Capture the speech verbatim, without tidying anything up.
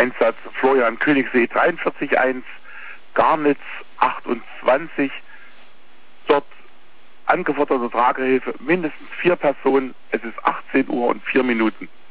Einsatz Florian Königssee dreiundvierzig eins, Garnitz achtundzwanzig, dort angeforderte Tragehilfe mindestens vier Personen, es ist achtzehn Uhr und vier Minuten.